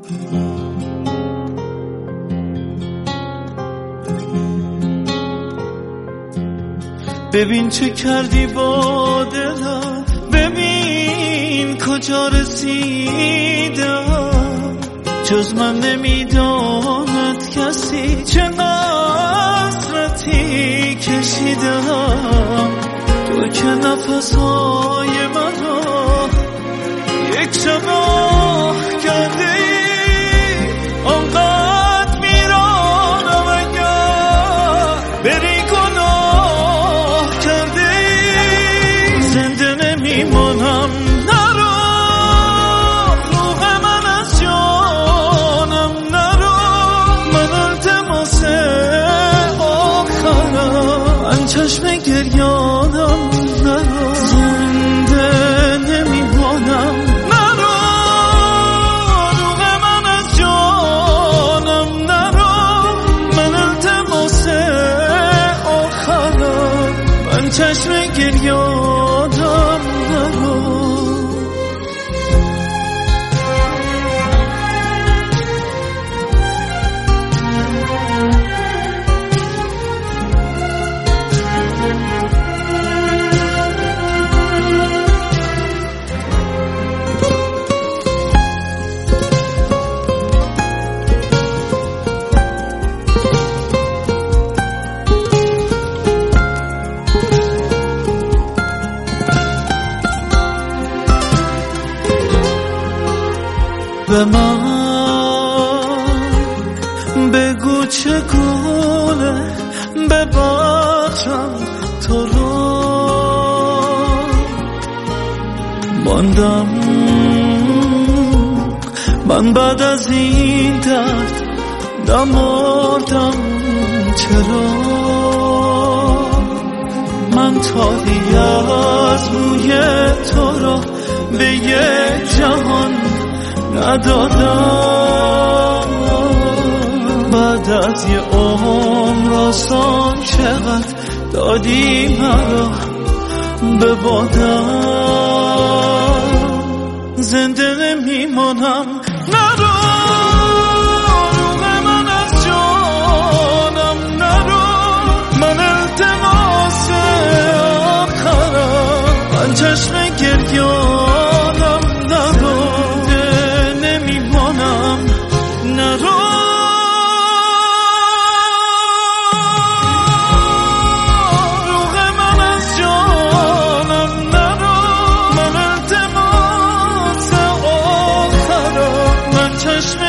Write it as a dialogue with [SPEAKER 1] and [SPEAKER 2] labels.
[SPEAKER 1] ببین چه کردی با دلم، ببین کجا رسیدم. جز من نمیداند کسی چه حسرتی کشیدم. تو که نفسهای منو یک شباه کردی، آنقدر میرانم اگر بری گناه کردی. زنده نمیمانم، نرو روح من از جانم نرو. من التماس آخرم، چشم گریانم نرو. زنده نمیمانم، نرو روح من از جانم نرو. من التماس آخرم، من چشم گریانم نرو. به من بگو چگونه ببخشم تو رو. ماندم من بعد از این درد، نمردم چرا. من تالی از موی تو را به یک جهان ندادم. بعد از یه عمر آسان چقدر دادی مرا به بادم. زنده نمیمانم، نرو روح من از جانم نرو. من التماس آخرم، من چشم گریانم نرو. نرو روح من از جانم نرو. من التماس آخرم، من چشم